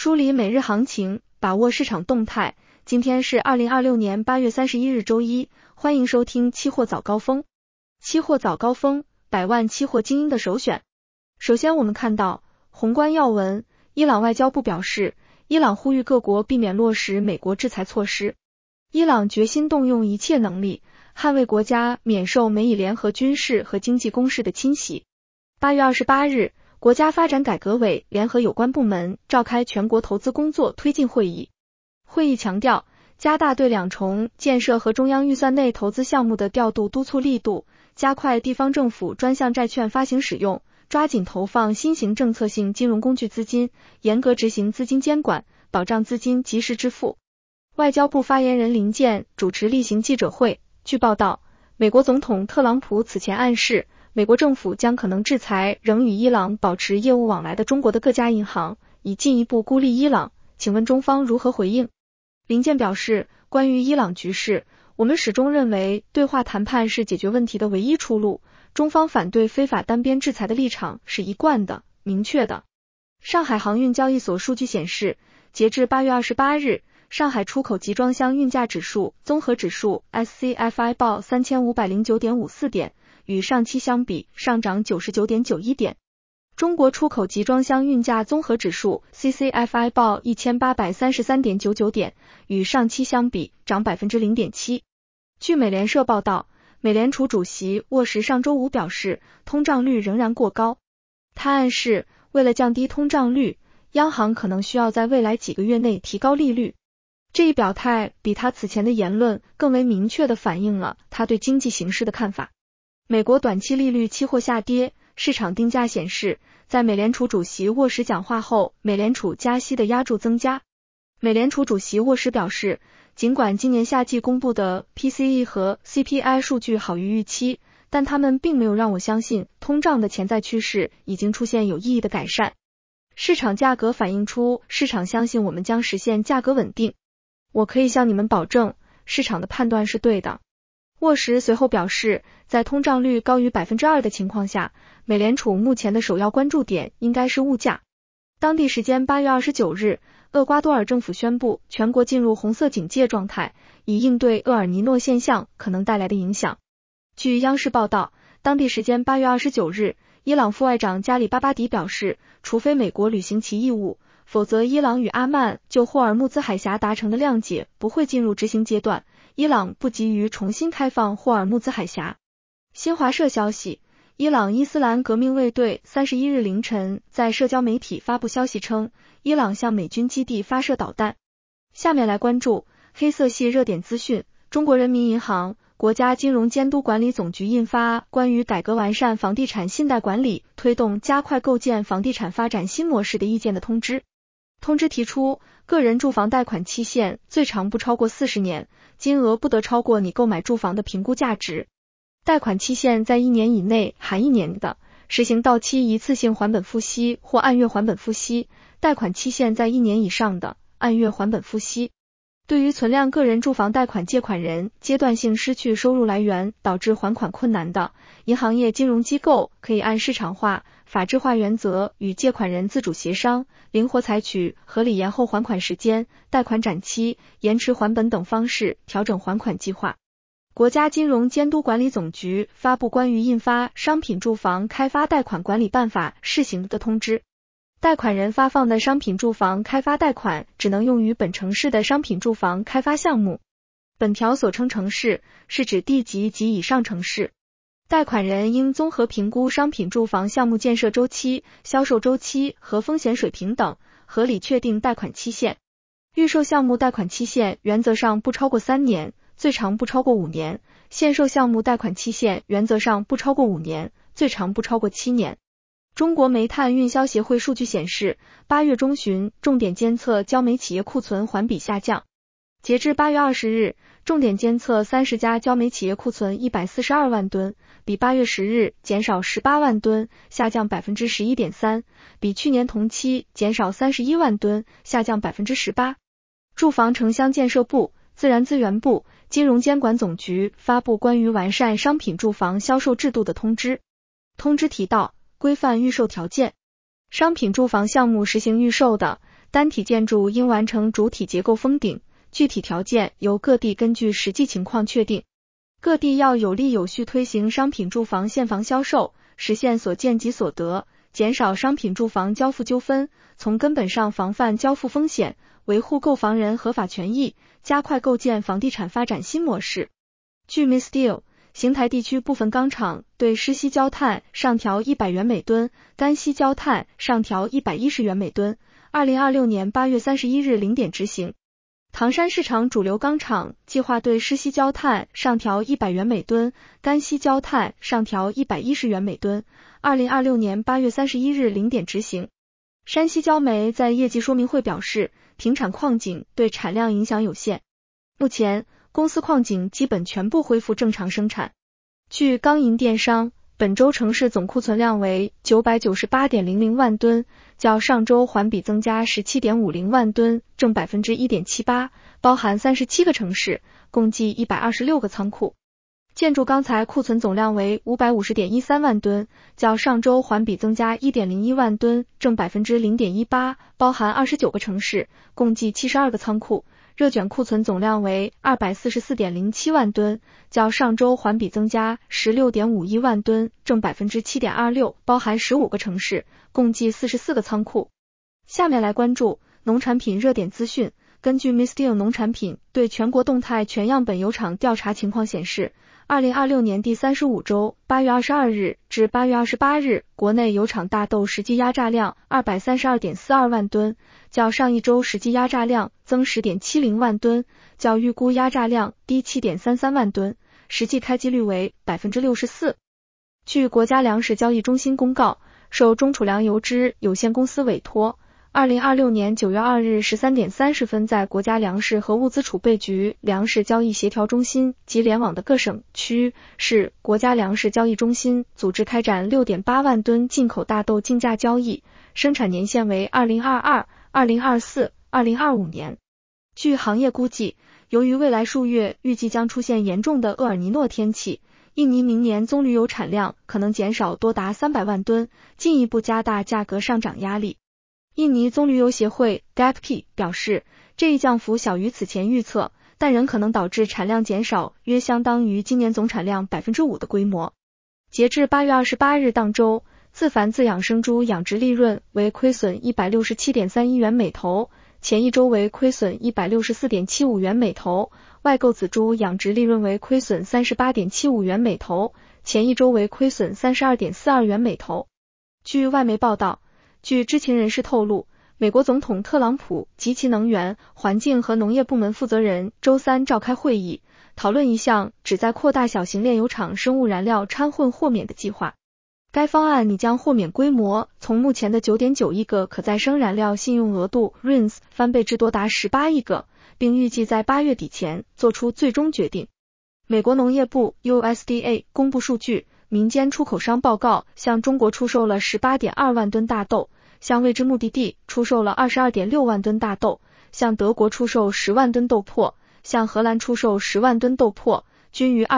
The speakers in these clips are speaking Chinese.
梳理每日行情，把握市场动态。今天是2026年8月31日周一，欢迎收听期货早高峰。期货早高峰，百万期货精英的首选。首先我们看到宏观要闻，伊朗外交部表示，伊朗呼吁各国避免落实美国制裁措施。伊朗决心动用一切能力，捍卫国家免受美以联合军事和经济攻势的侵袭。8月28日，国家发展改革委联合有关部门召开全国投资工作推进会议。会议强调，加大对两重建设和中央预算内投资项目的调度督促力度，加快地方政府专项债券发行使用，抓紧投放新型政策性金融工具资金，严格执行资金监管，保障资金及时支付。外交部发言人林健主持例行记者会。据报道，美国总统特朗普此前暗示，美国政府将可能制裁仍与伊朗保持业务往来的中国的各家银行，以进一步孤立伊朗。请问中方如何回应？林健表示，关于伊朗局势，我们始终认为对话谈判是解决问题的唯一出路，中方反对非法单边制裁的立场是一贯的、明确的。上海航运交易所数据显示，截至8月28日，上海出口集装箱运价指数综合指数 SCFI 报 3509.54 点，与上期相比上涨 99.91 点。中国出口集装箱运价综合指数 CCFI 报 1833.99 点，与上期相比涨 0.7%。据美联社报道，美联储主席沃什上周五表示，通胀率仍然过高。他暗示，为了降低通胀率，央行可能需要在未来几个月内提高利率。这一表态比他此前的言论更为明确地反映了他对经济形势的看法。美国短期利率期货下跌，市场定价显示，在美联储主席沃什讲话后，美联储加息的压注增加。美联储主席沃什表示，尽管今年夏季公布的 PCE 和 CPI 数据好于预期，但他们并没有让我相信通胀的潜在趋势已经出现有意义的改善。市场价格反映出市场相信我们将实现价格稳定。我可以向你们保证，市场的判断是对的。沃什随后表示，在通胀率高于 2% 的情况下，美联储目前的首要关注点应该是物价。当地时间8月29日，厄瓜多尔政府宣布全国进入红色警戒状态，以应对厄尔尼诺现象可能带来的影响。据央视报道，当地时间8月29日，伊朗副外长加里巴巴迪表示，除非美国履行其义务，否则伊朗与阿曼就霍尔木兹海峡达成的谅解不会进入执行阶段，伊朗不急于重新开放霍尔木兹海峡。新华社消息，伊朗伊斯兰革命卫队31日凌晨在社交媒体发布消息称，伊朗向美军基地发射导弹。下面来关注黑色系热点资讯。中国人民银行、国家金融监督管理总局印发关于改革完善房地产信贷管理，推动加快构建房地产发展新模式的意见的通知。通知提出，个人住房贷款期限最长不超过40年，金额不得超过你购买住房的评估价值。贷款期限在1年以内含1年的，实行到期一次性还本付息或按月还本付息；贷款期限在1年以上的，按月还本付息。对于存量个人住房贷款借款人阶段性失去收入来源导致还款困难的，银行业金融机构可以按市场化、法治化原则与借款人自主协商，灵活采取合理延后还款时间、贷款展期、延迟还本等方式调整还款计划。国家金融监督管理总局发布关于印发《商品住房开发贷款管理办法》试行的通知。贷款人发放的商品住房开发贷款只能用于本城市的商品住房开发项目。本条所称城市，是指地级及以上城市。贷款人应综合评估商品住房项目建设周期、销售周期和风险水平等，合理确定贷款期限。预售项目贷款期限原则上不超过3年，最长不超过5年；限售项目贷款期限原则上不超过5年，最长不超过7年。中国煤炭运销协会数据显示，8月中旬重点监测焦煤企业库存环比下降。截至8月20日，重点监测30家焦煤企业库存142万吨，比8月10日减少18万吨，下降 11.3%， 比去年同期减少31万吨，下降 18%。住房城乡建设部、自然资源部、金融监管总局发布关于完善商品住房销售制度的通知。通知提到，规范预售条件。商品住房项目实行预售的， 单体建筑应完成主体结构封顶，具体条件由各地根据实际情况确定。各地要有力有序推行商品住房现房销售，实现所见即所得，减少商品住房交付纠纷，从根本上防范交付风险，维护购房人合法权益，加快构建房地产发展新模式。据 MISTEEL， 邢台地区部分钢厂对湿稀焦炭上调100元每吨，干稀焦炭上调110元每吨，2026年8月31日0点执行。唐山市场主流钢厂计划对湿稀焦炭上调100元每吨，干稀焦炭上调110元每吨，2026年8月31日0点执行。山西焦煤在业绩说明会表示，停产矿井对产量影响有限。目前，公司矿井基本全部恢复正常生产。据钢银电商，本周城市总库存量为 998.00 万吨，较上周环比增加 17.50 万吨，正 1.78%， 包含37个城市，共计126个仓库。建筑钢材库存总量为 550.13 万吨，较上周环比增加 1.01 万吨，正 0.18%， 包含29个城市，共计72个仓库。热卷库存总量为 244.07 万吨，较上周环比增加 16.51 万吨，正 7.26%， 包含15个城市，共计44个仓库。下面来关注农产品热点资讯。根据 MISTEEL 农产品对全国动态全样本油厂调查情况显示，2026年第35周8月22日至8月28日，国内油厂大豆实际压榨量 232.42 万吨，较上一周实际压榨量增 10.70 万吨，较预估压榨量低 7.33 万吨，实际开机率为 64%。据国家粮食交易中心公告，受中储粮油脂有限公司委托，2026年9月2日13点30分在国家粮食和物资储备局粮食交易协调中心及联网的各省、区、市国家粮食交易中心组织开展 6.8 万吨进口大豆竞价交易，生产年限为2022、2024、2025年。据行业估计，由于未来数月预计将出现严重的厄尔尼诺天气，印尼明年棕榈油产量可能减少多达300万吨，进一步加大价格上涨压力。印尼棕榈油协会 DAPP 表示，这一降幅小于此前预测，但仍可能导致产量减少约相当于今年总产量 5% 的规模。截至8月28日当周，自繁自养生猪养殖利润为亏损 167.31 元每头，前一周为亏损 164.75 元每头，外购仔猪养殖利润为亏损 38.75 元每头，前一周为亏损 32.42 元每头。据外媒报道，据知情人士透露，美国总统特朗普及其能源、环境和农业部门负责人周三召开会议，讨论一项旨在扩大小型炼油厂生物燃料掺混豁免的计划。该方案拟将豁免规模从目前的 9.9 亿个可再生燃料信用额度 RINs 翻倍至多达18亿个，并预计在8月底前做出最终决定。美国农业部 USDA 公布数据，民间出口商报告向中国出售了 18.2 万吨大豆，向未知目的地出售了 22.6 万吨大豆，向德国出售10万吨豆粕，向荷兰出售10万吨豆粕，均于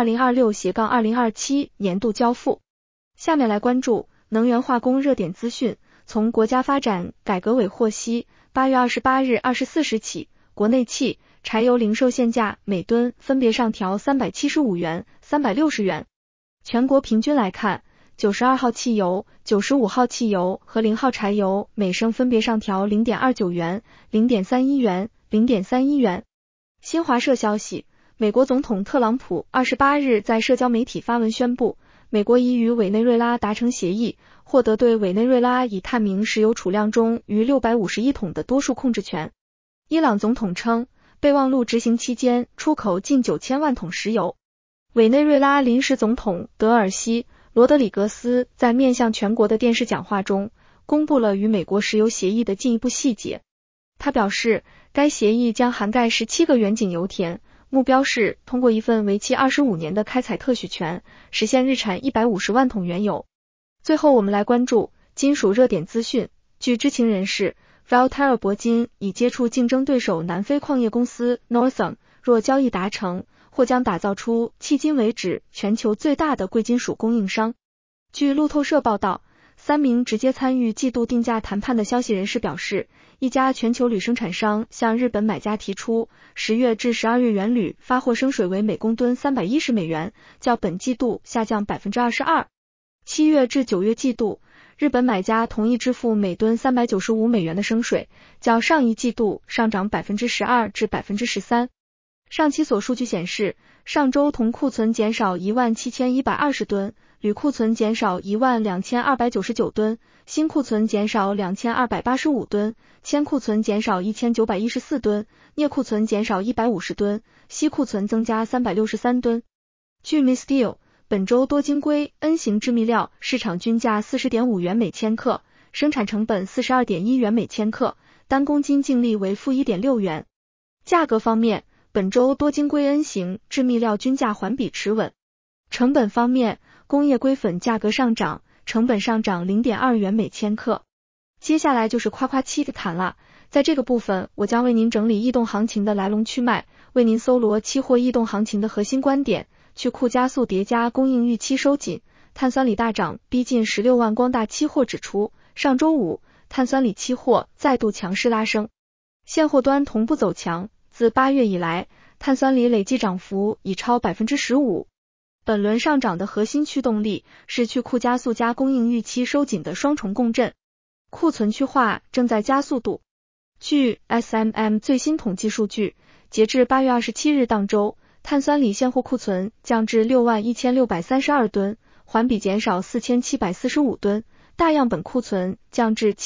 2026-2027年度交付。下面来关注能源化工热点资讯。从国家发展改革委获悉，8月28日24时起，国内汽、柴油零售限价每吨分别上调375元、360元。全国平均来看，92号汽油、95号汽油和0号柴油每升分别上调 0.29 元、0.31元、0.31元。新华社消息，美国总统特朗普28日在社交媒体发文宣布，美国已与委内瑞拉达成协议，获得对委内瑞拉已探明石油储量中逾651桶的多数控制权。伊朗总统称，备忘录执行期间出口近9000万桶石油。委内瑞拉临时总统德尔西·罗德里格斯在面向全国的电视讲话中，公布了与美国石油协议的进一步细节。他表示，该协议将涵盖17个远景油田，目标是通过一份为期25年的开采特许权，实现日产150万桶原油。最后我们来关注金属热点资讯。据知情人士， Valterra 铂金已接触竞争对手南非矿业公司 Northam， 若交易达成，或将打造出迄今为止全球最大的贵金属供应商。据路透社报道，3名直接参与季度定价谈判的消息人士表示， 一家全球铝生产商向日本买家提出10月至12月原铝发货升水为每公吨310美元，较本季度下降 22%。7月至9月季度，日本买家同意支付每吨395美元的升水，较上一季度上涨 12% 至 13%。上期所数据显示，上周铜库存减少17120吨，铝库存减少12299吨，锌库存减少2285吨，铅库存减少1914吨，镍库存减少150吨，锡库存增加363吨。据 MISTEEL， 本周多晶硅 N 型致密料市场均价 40.5 元每千克，生产成本 42.1 元每千克，单公斤净利为负 1.6 元。价格方面，本周多晶硅 N 型致密料均价环比持稳。成本方面，工业硅粉价格上涨，成本上涨 0.2 元每千克。接下来就是夸夸期的谈了，在这个部分我将为您整理异动行情的来龙去脉，为您搜罗期货异动行情的核心观点，去库加速叠加供应预期收紧，碳酸锂大涨逼近16万。光大期货指出，上周五碳酸锂期货再度强势拉升，现货端同步走强，自8月以来，碳酸锂累计涨幅已超 15%。本轮上涨的核心驱动力是去库加速加供应预期收紧的双重共振，库存去化正在加速度。据 SMM 最新统计数据，截至8月27日当周，碳酸锂现货库存降至61632吨，环比减少4745吨，大样本库存降至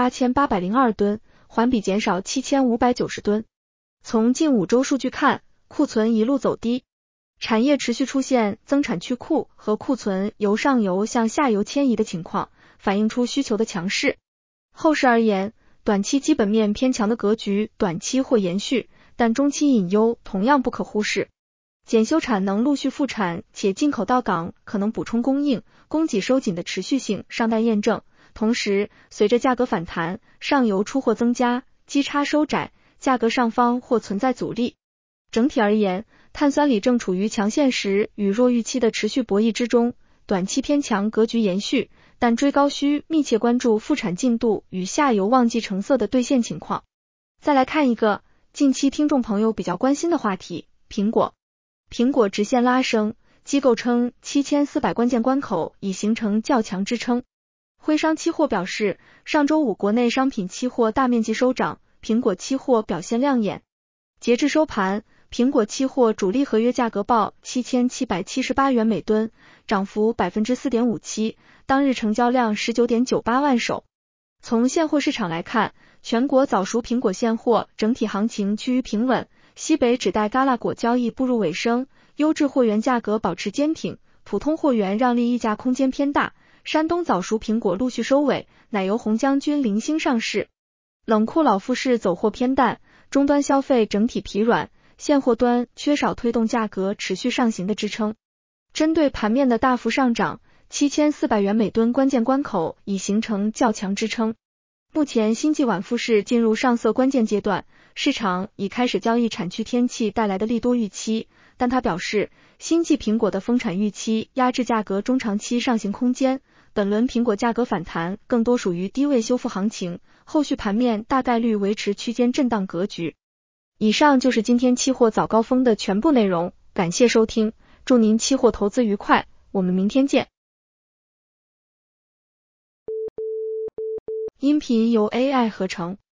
78802吨，环比减少7590吨。从近5周数据看，库存一路走低，产业持续出现增产去库和库存由上游向下游迁移的情况，反映出需求的强势。后市而言，短期基本面偏强的格局短期或延续，但中期隐忧同样不可忽视。检修产能陆续复产，且进口到港可能补充供应，供给收紧的持续性尚待验证。同时，随着价格反弹，上游出货增加，基差收窄，价格上方或存在阻力。整体而言，碳酸锂正处于强现实与弱预期的持续博弈之中，短期偏强格局延续，但追高需密切关注复产进度与下游旺季成色的兑现情况。再来看一个近期听众朋友比较关心的话题，苹果直线拉升，机构称7400关键关口已形成较强支撑。徽商期货表示，上周五国内商品期货大面积收涨，苹果期货表现亮眼。截至收盘，苹果期货主力合约价格报7778元每吨，涨幅 4.57%， 当日成交量 19.98 万手。从现货市场来看，全国早熟苹果现货整体行情趋于平稳，西北只带嘎啦果交易步入尾声，优质货源价格保持坚挺，普通货源让利溢价空间偏大。山东早熟苹果陆续收尾，奶油红将军零星上市。冷库老富士走货偏淡，终端消费整体疲软，现货端缺少推动价格持续上行的支撑。针对盘面的大幅上涨，7400元每吨关键关口已形成较强支撑。目前新季晚富士进入上色关键阶段，市场已开始交易产区天气带来的利多预期，但他表示，新季苹果的丰产预期压制价格中长期上行空间，本轮苹果价格反弹更多属于低位修复行情，后续盘面大概率维持区间震荡格局。以上就是今天期货早高峰的全部内容，感谢收听，祝您期货投资愉快，我们明天见。音频由 AI 合成。